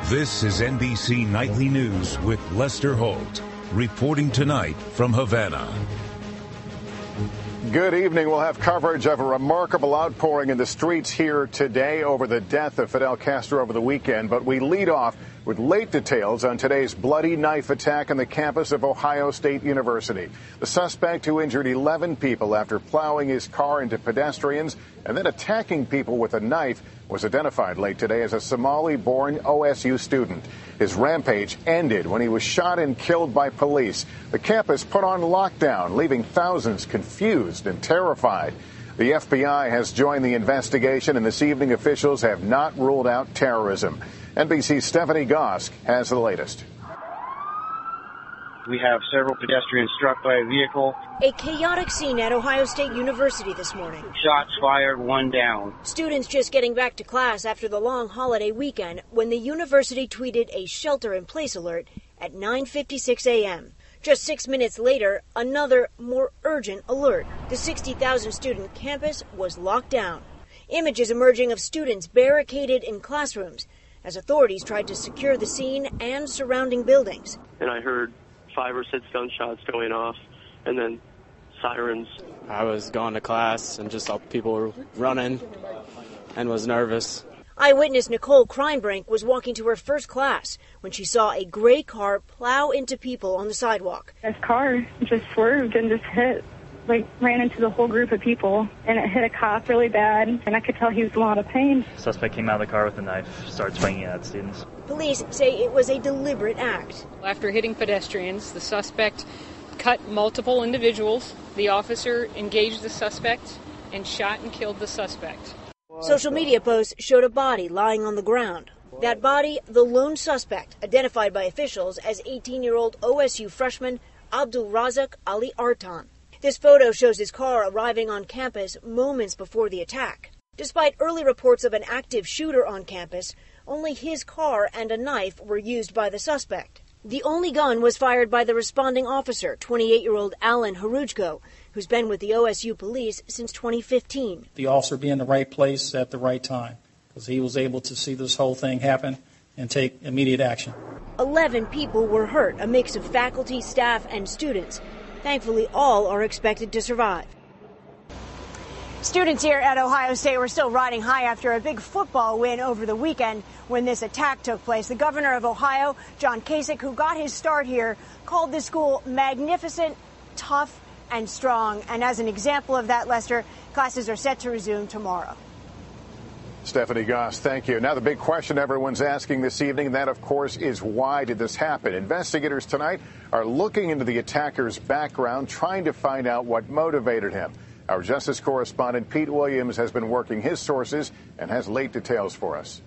This is NBC Nightly News with Lester Holt, reporting tonight from Havana. Good evening. We'll have coverage of a remarkable outpouring in the streets here today over the death of Fidel Castro over the weekend. But we lead off with late details on today's bloody knife attack on the campus of Ohio State University. The suspect, who injured 11 people after plowing his car into pedestrians and then attacking people with a knife, was identified late today as a Somali-born OSU student. His rampage ended when he was shot and killed by police. The campus put on lockdown, leaving thousands confused and terrified. The FBI has joined the investigation, and this evening officials have not ruled out terrorism. NBC's Stephanie Gosk has the latest. We have several pedestrians struck by a vehicle. A chaotic scene at Ohio State University this morning. Shots fired, one down. Students just getting back to class after the long holiday weekend when the university tweeted a shelter-in-place alert at 9:56 a.m. Just 6 minutes later, another, more urgent alert. The 60,000 student campus was locked down. Images emerging of students barricaded in classrooms as authorities tried to secure the scene and surrounding buildings. And I heard 5 or 6 gunshots going off, and then sirens. I was going to class and just saw people running and was nervous. Eyewitness Nicole Kreinbrink was walking to her first class when she saw a gray car plow into people on the sidewalk. This car just swerved and just ran into the whole group of people, and it hit a cop really bad, and I could tell he was in a lot of pain. The suspect came out of the car with a knife, started swinging at students. Police say it was a deliberate act. After hitting pedestrians, the suspect cut multiple individuals. The officer engaged the suspect and shot and killed the suspect. Social media posts showed a body lying on the ground. That body, the lone suspect, identified by officials as 18-year-old OSU freshman Abdul Razak Ali Artan. This photo shows his car arriving on campus moments before the attack. Despite early reports of an active shooter on campus, only his car and a knife were used by the suspect. The only gun was fired by the responding officer, 28-year-old Alan Harujko, who's been with the OSU police since 2015. The officer be in the right place at the right time, because he was able to see this whole thing happen and take immediate action. 11 people were hurt, a mix of faculty, staff, and students. Thankfully, all are expected to survive. Students here at Ohio State were still riding high after a big football win over the weekend when this attack took place. The governor of Ohio, John Kasich, who got his start here, called this school magnificent, tough, and strong. And as an example of that, Lester, classes are set to resume tomorrow. Stephanie Goss, thank you. Now the big question everyone's asking this evening, and that, of course, is why did this happen? Investigators tonight are looking into the attacker's background, trying to find out what motivated him. Our justice correspondent Pete Williams has been working his sources and has late details for us.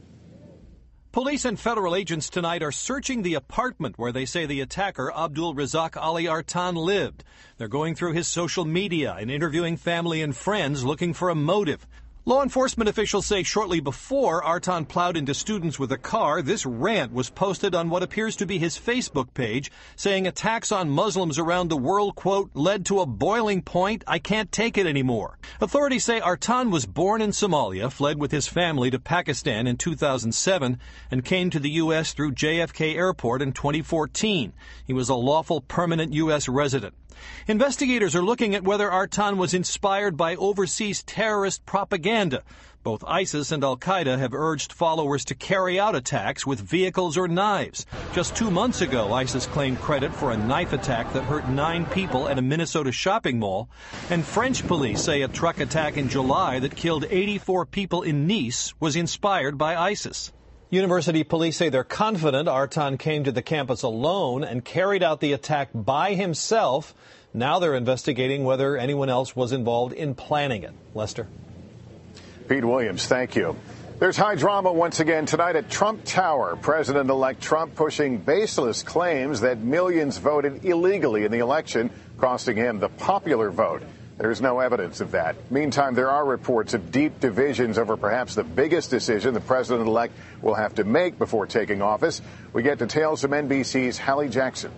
Police and federal agents tonight are searching the apartment where they say the attacker, Abdul Razak Ali Artan, lived. They're going through his social media and interviewing family and friends looking for a motive. Law enforcement officials say shortly before Artan plowed into students with a car, this rant was posted on what appears to be his Facebook page, saying attacks on Muslims around the world, quote, led to a boiling point. I can't take it anymore. Authorities say Artan was born in Somalia, fled with his family to Pakistan in 2007, and came to the U.S. through JFK Airport in 2014. He was a lawful permanent U.S. resident. Investigators are looking at whether Artan was inspired by overseas terrorist propaganda. Both ISIS and al-Qaeda have urged followers to carry out attacks with vehicles or knives. Just 2 months ago, ISIS claimed credit for a knife attack that hurt 9 people at a Minnesota shopping mall. And French police say a truck attack in July that killed 84 people in Nice was inspired by ISIS. University police say they're confident Artan came to the campus alone and carried out the attack by himself. Now they're investigating whether anyone else was involved in planning it. Lester. Pete Williams, thank you. There's high drama once again tonight at Trump Tower. President-elect Trump pushing baseless claims that millions voted illegally in the election, costing him the popular vote. There's no evidence of that. Meantime, there are reports of deep divisions over perhaps the biggest decision the president-elect will have to make before taking office. We get details from NBC's Hallie Jackson.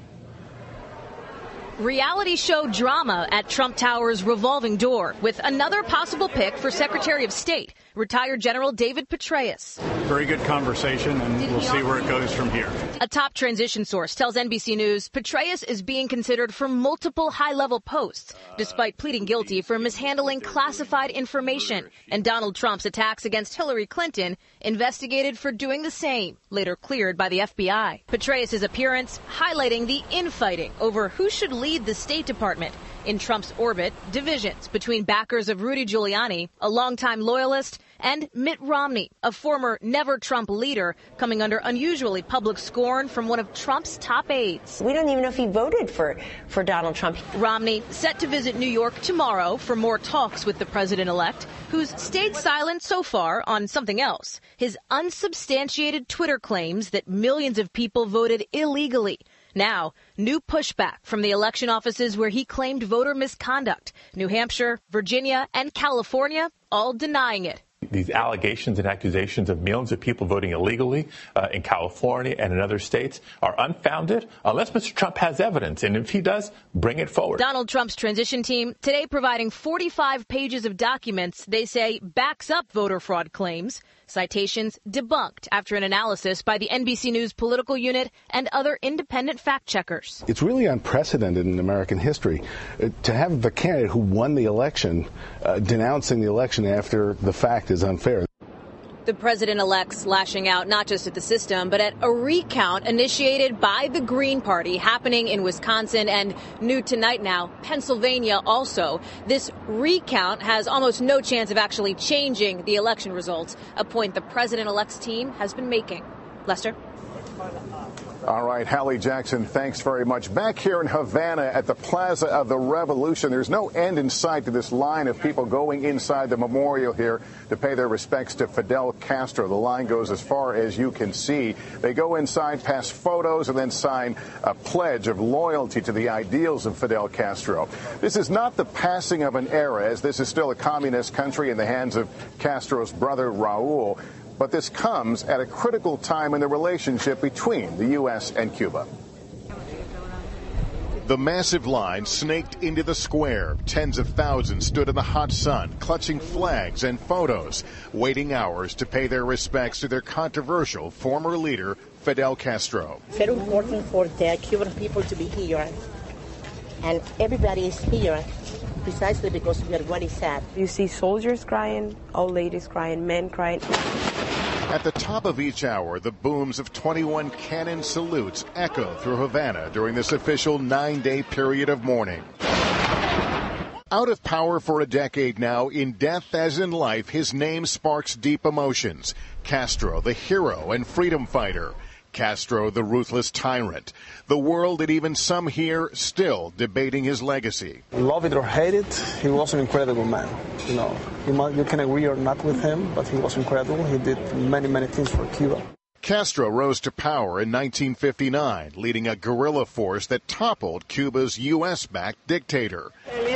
Reality show drama at Trump Tower's revolving door with another possible pick for Secretary of State. retired General David Petraeus. Very good conversation, and we'll see where it goes from here. A top transition source tells NBC News Petraeus is being considered for multiple high-level posts, despite pleading guilty for mishandling classified information. And Donald Trump's attacks against Hillary Clinton investigated for doing the same, later cleared by the FBI. Petraeus' appearance highlighting the infighting over who should lead the State Department. In Trump's orbit, divisions between backers of Rudy Giuliani, a longtime loyalist, and Mitt Romney, a former never-Trump leader, coming under unusually public scorn from one of Trump's top aides. We don't even know if he voted for Donald Trump. Romney set to visit New York tomorrow for more talks with the president-elect, who's stayed silent so far on something else, his unsubstantiated Twitter claims that millions of people voted illegally. Now, new pushback from the election offices where he claimed voter misconduct. New Hampshire, Virginia, and California all denying it. These allegations and accusations of millions of people voting illegally in California and in other states are unfounded unless Mr. Trump has evidence. And if he does, bring it forward. Donald Trump's transition team today providing 45 pages of documents they say backs up voter fraud claims. Citations debunked after an analysis by the NBC News political unit and other independent fact checkers. It's really unprecedented in American history to have the candidate who won the election denouncing the election after the fact is unfair. The president-elect's lashing out not just at the system, but at a recount initiated by the Green Party happening in Wisconsin and new tonight now, Pennsylvania also. This recount has almost no chance of actually changing the election results, a point the president-elect's team has been making. Lester? All right, Hallie Jackson, thanks very much. Back here in Havana at the Plaza of the Revolution, there's no end in sight to this line of people going inside the memorial here to pay their respects to Fidel Castro. The line goes as far as you can see. They go inside, pass photos, and then sign a pledge of loyalty to the ideals of Fidel Castro. This is not the passing of an era, as this is still a communist country in the hands of Castro's brother, Raul. But this comes at a critical time in the relationship between the U.S. and Cuba. The massive line snaked into the square. Tens of thousands stood in the hot sun, clutching flags and photos, waiting hours to pay their respects to their controversial former leader, Fidel Castro. It's very important for the Cuban people to be here. And everybody is here precisely because we are very sad. You see soldiers crying, old ladies crying, men crying. At the top of each hour, the booms of 21 cannon salutes echo through Havana during this official 9-day period of mourning. Out of power for a decade now, in death as in life, his name sparks deep emotions. Castro, the hero and freedom fighter. Castro, the ruthless tyrant. The world and even some here still debating his legacy. Love it or hate it, he was an incredible man. You know, you can agree or not with him, but he was incredible. He did many, many things for Cuba. Castro rose to power in 1959, leading a guerrilla force that toppled Cuba's U.S.-backed dictator.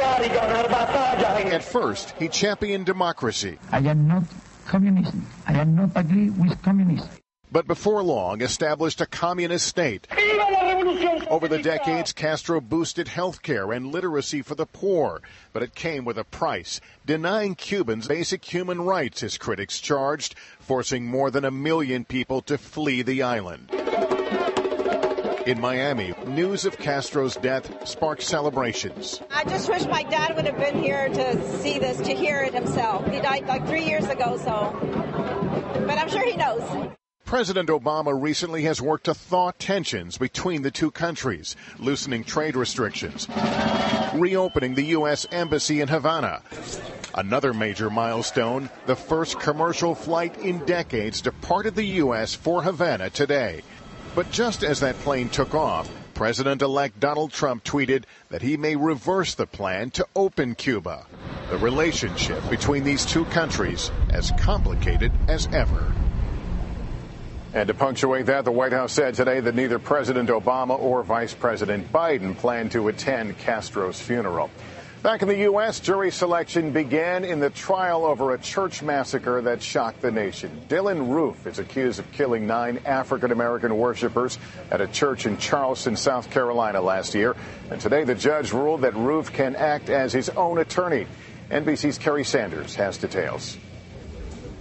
At first, he championed democracy. I am not communist. I am not agree with communism. But before long, established a communist state. Over the decades, Castro boosted health care and literacy for the poor, but it came with a price, denying Cubans basic human rights, his critics charged, forcing more than 1 million people to flee the island. In Miami, news of Castro's death sparked celebrations. I just wish my dad would have been here to see this, to hear it himself. He died like 3 years ago, but I'm sure he knows. President Obama recently has worked to thaw tensions between the two countries, loosening trade restrictions, reopening the U.S. Embassy in Havana. Another major milestone, the first commercial flight in decades departed the U.S. for Havana today. But just as that plane took off, President-elect Donald Trump tweeted that he may reverse the plan to open Cuba. The relationship between these two countries as complicated as ever. And to punctuate that, the White House said today that neither President Obama or Vice President Biden plan to attend Castro's funeral. Back in the U.S., jury selection began in the trial over a church massacre that shocked the nation. Dylan Roof is accused of killing 9 African-American worshipers at a church in Charleston, South Carolina last year. And today the judge ruled that Roof can act as his own attorney. NBC's Kerry Sanders has details.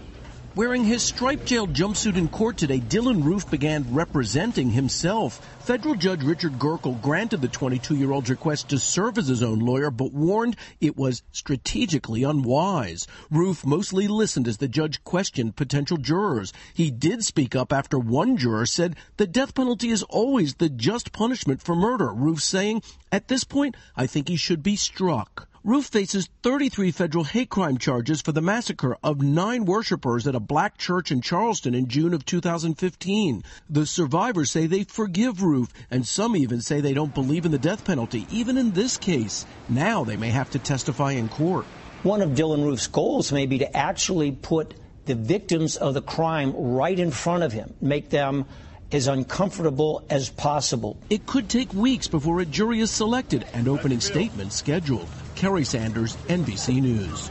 Wearing his striped tail jumpsuit in court today, Dylann Roof began representing himself. Federal Judge Richard Gerkel granted the 22-year-old's request to serve as his own lawyer, but warned it was strategically unwise. Roof mostly listened as the judge questioned potential jurors. He did speak up after one juror said the death penalty is always the just punishment for murder. Roof saying, "At this point, I think he should be struck." Roof faces 33 federal hate crime charges for the massacre of 9 worshipers at a black church in Charleston in June of 2015. The survivors say they forgive Roof, and some even say they don't believe in the death penalty, even in this case. Now they may have to testify in court. One of Dylann Roof's goals may be to actually put the victims of the crime right in front of him, make them as uncomfortable as possible. It could take weeks before a jury is selected and opening statements scheduled. Kerry Sanders, NBC News.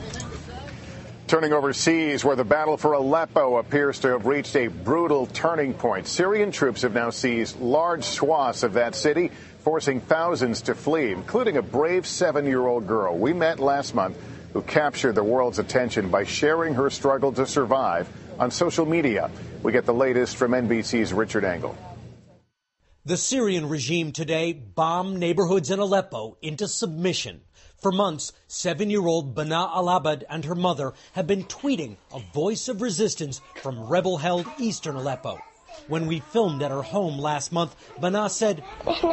Turning overseas, where the battle for Aleppo appears to have reached a brutal turning point. Syrian troops have now seized large swaths of that city, forcing thousands to flee, including a brave 7-year-old girl we met last month who captured the world's attention by sharing her struggle to survive on social media. We get the latest from NBC's Richard Engel. The Syrian regime today bombed neighborhoods in Aleppo into submission. For months, 7-year-old Bana al-Abad and her mother have been tweeting a voice of resistance from rebel-held eastern Aleppo. When we filmed at her home last month, Bana said,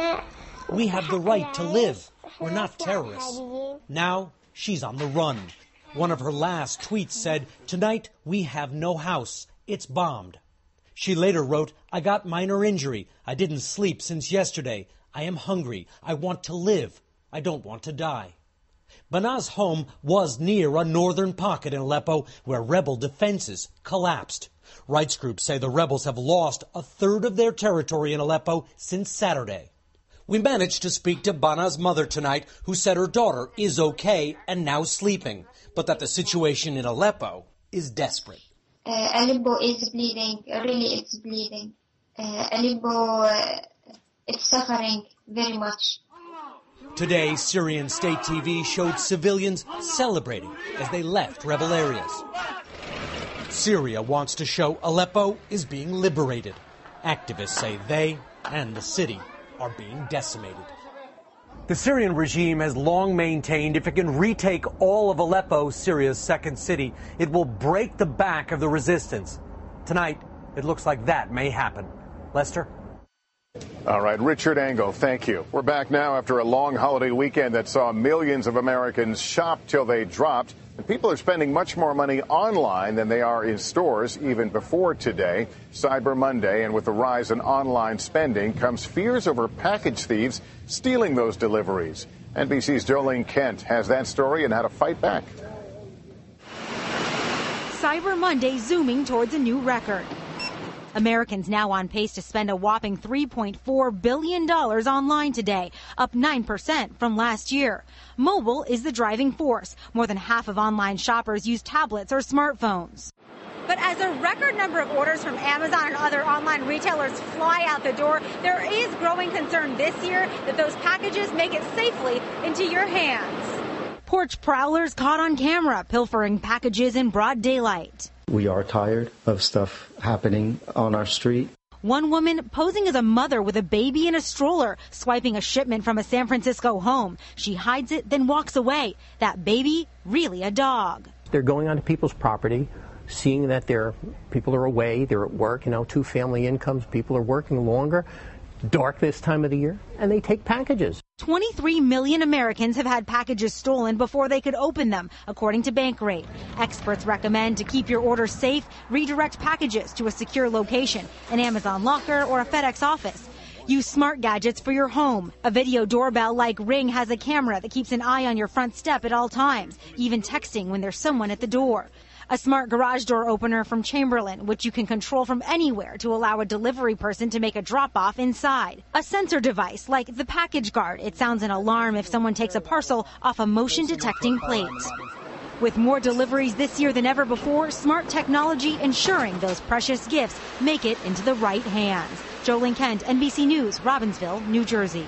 "We have the right to live. We're not terrorists." Now, she's on the run. One of her last tweets said, "Tonight, we have no house. It's bombed." She later wrote, "I got minor injury. I didn't sleep since yesterday. I am hungry. I want to live. I don't want to die." Bana's home was near a northern pocket in Aleppo where rebel defenses collapsed. Rights groups say the rebels have lost a third of their territory in Aleppo since Saturday. We managed to speak to Bana's mother tonight, who said her daughter is okay and now sleeping, but that the situation in Aleppo is desperate. Aleppo is bleeding, really it's bleeding. Aleppo is suffering very much. Today, Syrian state TV showed civilians celebrating as they left rebel areas. Syria wants to show Aleppo is being liberated. Activists say they and the city are being decimated. The Syrian regime has long maintained if it can retake all of Aleppo, Syria's second city, it will break the back of the resistance. Tonight, it looks like that may happen. Lester? All right, Richard Engel, thank you. We're back now after a long holiday weekend that saw millions of Americans shop till they dropped. And people are spending much more money online than they are in stores even before today, Cyber Monday. And with the rise in online spending comes fears over package thieves stealing those deliveries. NBC's Jolene Kent has that story and how to fight back. Cyber Monday zooming towards a new record. Americans now on pace to spend a whopping $3.4 billion online today, up 9% from last year. Mobile is the driving force. More than half of online shoppers use tablets or smartphones. But as a record number of orders from Amazon and other online retailers fly out the door, there is growing concern this year that those packages make it safely into your hands. Porch prowlers caught on camera pilfering packages in broad daylight. We are tired of stuff happening on our street. One woman posing as a mother with a baby in a stroller, swiping a shipment from a San Francisco home. She hides it, then walks away. That baby, really a dog. They're going onto people's property, seeing that people are away, they're at work, 2 family incomes, people are working longer, dark this time of the year, and they take packages. 23 million Americans have had packages stolen before they could open them, according to Bankrate. Experts recommend to keep your order safe, redirect packages to a secure location, an Amazon locker or a FedEx office. Use smart gadgets for your home. A video doorbell like Ring has a camera that keeps an eye on your front step at all times, even texting when there's someone at the door. A smart garage door opener from Chamberlain, which you can control from anywhere to allow a delivery person to make a drop-off inside. A sensor device like the Package Guard. It sounds an alarm if someone takes a parcel off a motion-detecting plate. With more deliveries this year than ever before, smart technology ensuring those precious gifts make it into the right hands. Jolene Kent, NBC News, Robbinsville, New Jersey.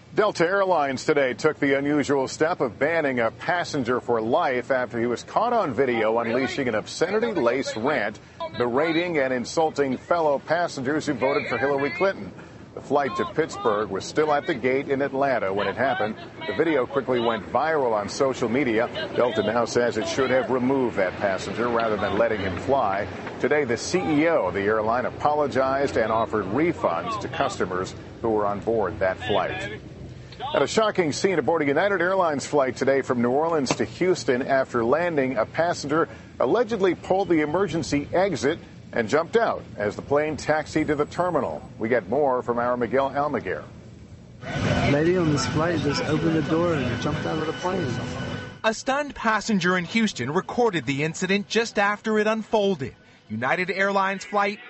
Delta Airlines today took the unusual step of banning a passenger for life after he was caught on video unleashing an obscenity-laced rant, berating and insulting fellow passengers who voted for Hillary Clinton. The flight to Pittsburgh was still at the gate in Atlanta when it happened. The video quickly went viral on social media. Delta now says it should have removed that passenger rather than letting him fly. Today, the CEO of the airline apologized and offered refunds to customers who were on board that flight. At a shocking scene aboard a United Airlines flight today from New Orleans to Houston, after landing, a passenger allegedly pulled the emergency exit and jumped out as the plane taxied to the terminal. We get more from our Miguel Almaguer. Lady on this flight just opened the door and jumped out of the plane. A stunned passenger in Houston recorded the incident just after it unfolded. United Airlines Flight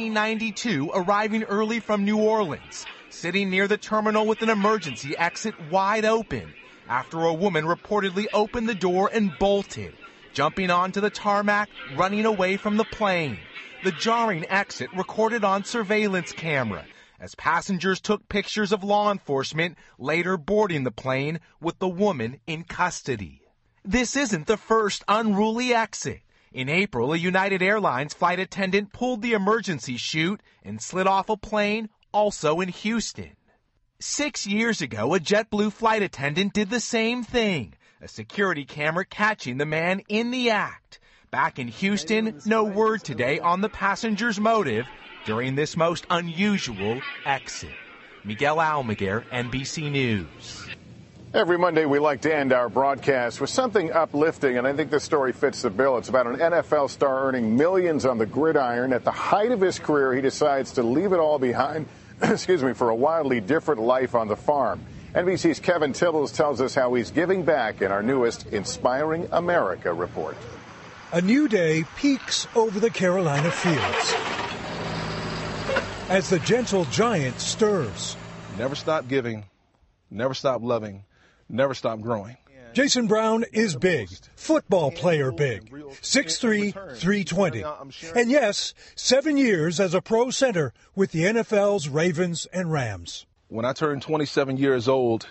1892 arriving early from New Orleans, sitting near the terminal with an emergency exit wide open after a woman reportedly opened the door and bolted, jumping onto the tarmac, running away from the plane. The jarring exit recorded on surveillance camera as passengers took pictures of law enforcement later boarding the plane with the woman in custody. This isn't the first unruly exit. In April, a United Airlines flight attendant pulled the emergency chute and slid off a plane, also in Houston. 6 years ago, a JetBlue flight attendant did the same thing, a security camera catching the man in the act. Back in Houston, no word today on the passenger's motive during this most unusual exit. Miguel Almaguer, NBC News. Every Monday, we like to end our broadcast with something uplifting, and I think this story fits the bill. It's about an NFL star earning millions on the gridiron. At the height of his career, he decides to leave it all behind, for a wildly different life on the farm. NBC's Kevin Tibbles tells us how he's giving back in our newest Inspiring America report. A new day peeks over the Carolina fields as the gentle giant stirs. Never stop giving, never stop loving, never stop growing. Jason Brown is big, football player big, 6'3", 320. And yes, 7 years as a pro center with the NFL's Ravens and Rams. When I turned 27 years old,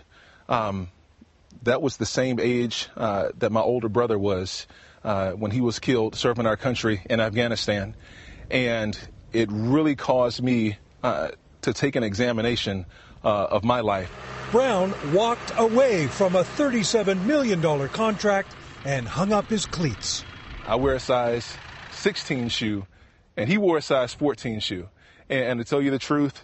that was the same age that my older brother was when he was killed serving our country in Afghanistan. And it really caused me to take an examination of my life. Brown walked away from a $37 million contract and hung up his cleats. I wear a size 16 shoe, and he wore a size 14 shoe. And to tell you the truth,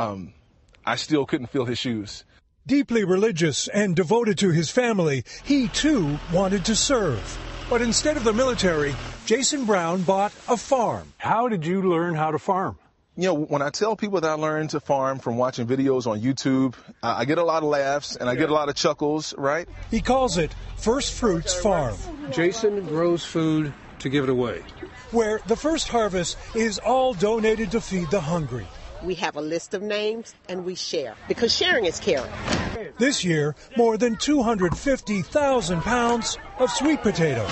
I still couldn't feel his shoes. Deeply religious and devoted to his family, he too wanted to serve. But instead of the military, Jason Brown bought a farm. How did you learn how to farm? You know, when I tell people that I learned to farm from watching videos on YouTube, I get a lot of laughs and I get a lot of chuckles, right? He calls it First Fruits Farm. Jason grows food to give it away, where the first harvest is all donated to feed the hungry. We have a list of names and we share, because sharing is caring. This year, more than 250,000 pounds of sweet potatoes.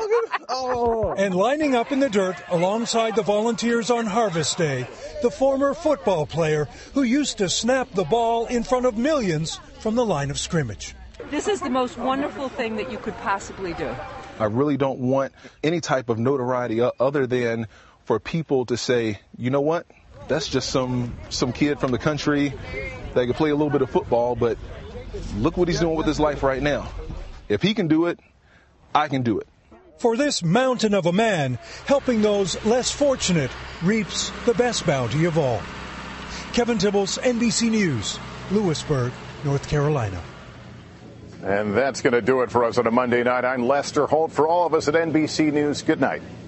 Oh. And lining up in the dirt alongside the volunteers on Harvest Day, the former football player who used to snap the ball in front of millions from the line of scrimmage. This is the most wonderful thing that you could possibly do. I really don't want any type of notoriety other than for people to say, you know what, that's just some kid from the country that can play a little bit of football, but look what he's doing with his life right now. If he can do it, I can do it. For this mountain of a man, helping those less fortunate reaps the best bounty of all. Kevin Tibbles, NBC News, Lewisburg, North Carolina. And that's going to do it for us on a Monday night. I'm Lester Holt. For all of us at NBC News, good night.